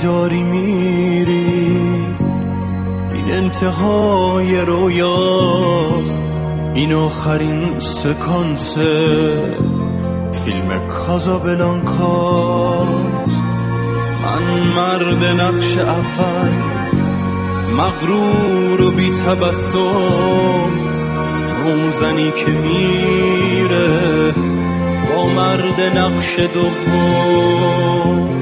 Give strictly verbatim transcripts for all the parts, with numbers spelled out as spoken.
داری میری، این انتهای رویاست، این آخرین سکانس فیلم کازابلانکاست. من مرد نقش اول، مغرور و بی تبسم، تو زنی که میره با مرد نقش دوم.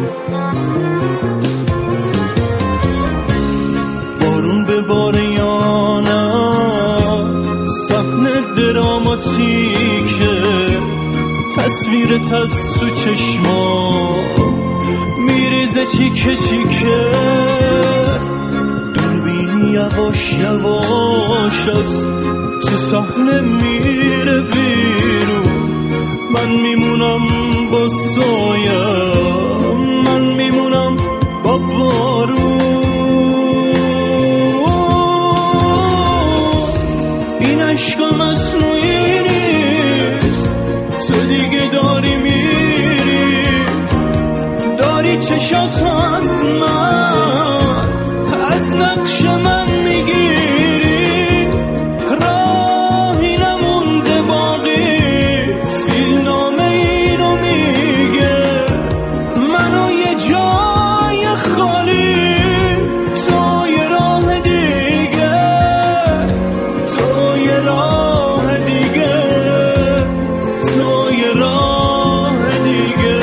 بارون به باره یا نه، صحنه دراماتیکه، تصویرت از تو چشما میریزه چیکه چیکه، دوربین یواش یواش از تو صحنه میره بیرون. من میمونم با سایم، من میمونم با بارون. این عشق مصنوعی نیست، تو دیگه داری میری، داری چشات از من، از نقش من میگیری، راهی نمونده باقی، فیلمنامه اینو میگه، منو یه جای خالی، تو یه راه دیگه، تو یه راه دیگه، تو یه راه دیگه.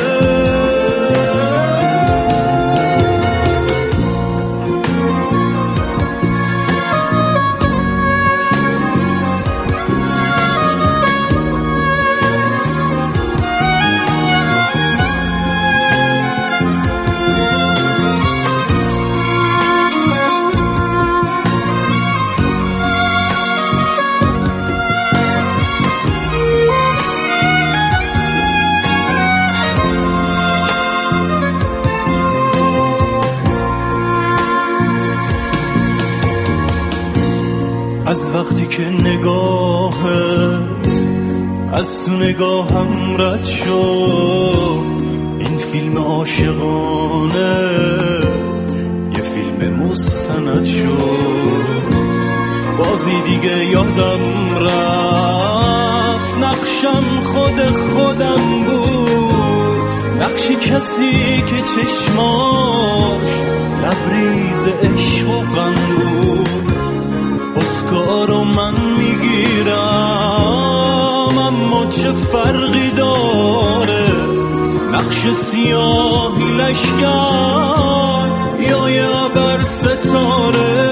از وقتی که نگاهت از تو نگاهم رد شد، این فیلم عاشقانه یه فیلم مستند شد. بازی دیگه یادم رفت، نقشم خود خودم بود، نقشی کسی که چشماش لبریز عشق و غم بود. اسکارو من میگیرم، اما چه فرقی داره، نقش سیاهی لشگر یا یه ابر ستاره.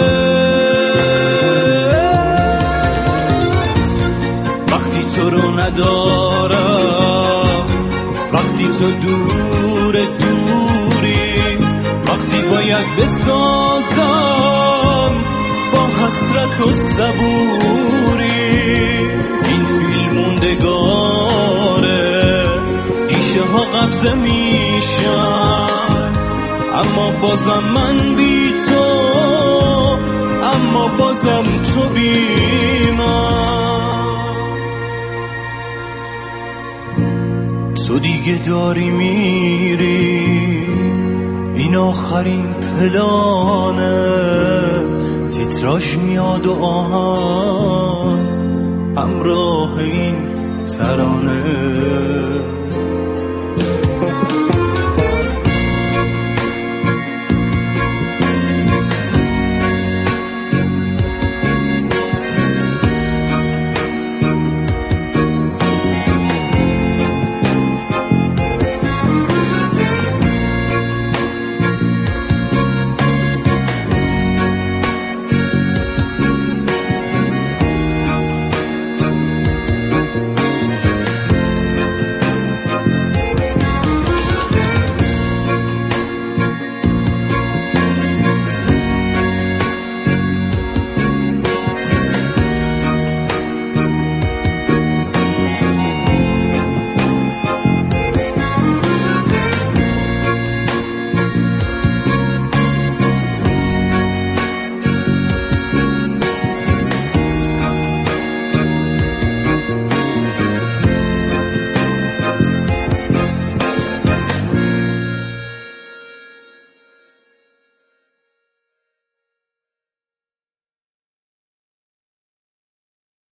وقتی تو رو ندارم، وقتی تو دور دوری، وقتی باید بسازم با حسرت و صبوری، این فیلم موندگاره، گیشه ها قبضه میشن، اما بازم من بی تو، اما بازم تو بی من. تو دیگه داری میری، این آخرین پلانه، تیتراژ میاد و آهن همراه این ترانه.